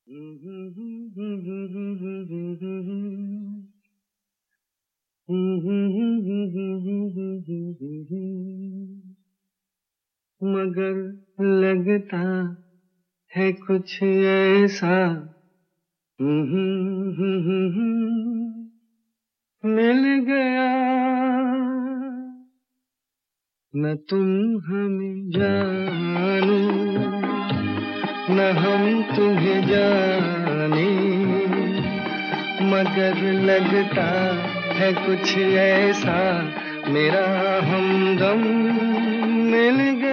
मगर लगता है कुछ ऐसा मिल गया, न तुम हमें जानो न हम तुम्हें जाने, मगर लगता है कुछ ऐसा मेरा हमदम मिल गया।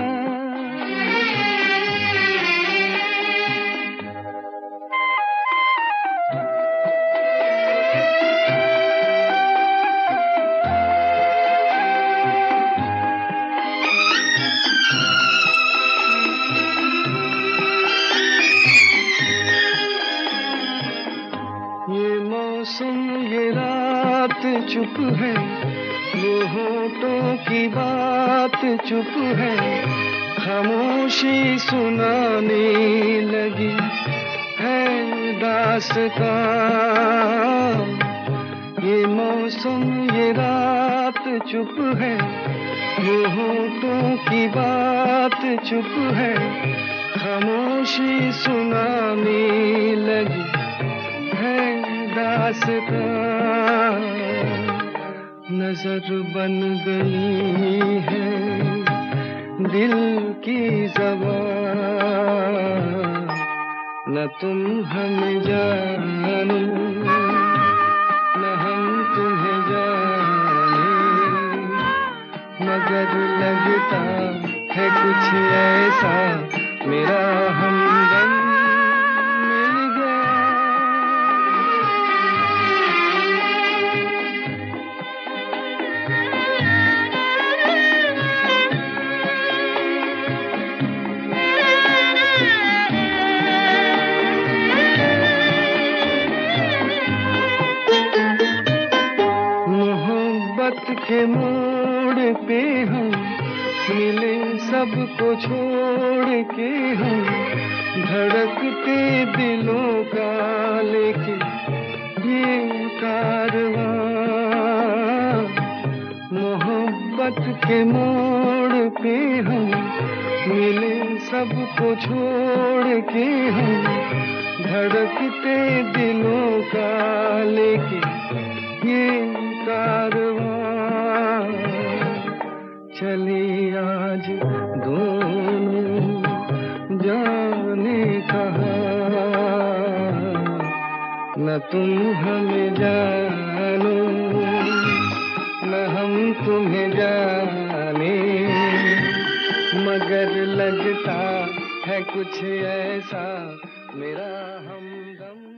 ये मौसम ये रात चुप है, वो होठों की बात चुप है, खामोशी सुनाने लगी है दास्तां। ये मौसम ये रात चुप है, वो होठों की बात चुप है, खामोशी सुनाने लगी है दास्तां। नजर बन गई है दिल की ज़बान, न तुम हमें जानो न हम तुम्हें जाने, मगर लगता है कुछ ऐसा मेरा हमदम मिल गया। मोहब्बत के मोड़ पे हम मिले, सबको छोड़ के हम धड़कते दिलों का लेके ये कारवां। मोहब्बत के मोड़ पे हम मिले, सबको छोड़ के हम धड़कते दिलों का लेके ये कारवां। चले आज दोनों जाने कहाँ, न तुम हमें जानो न हम तुम्हें जाने, मगर लगता है कुछ ऐसा मेरा हमदम।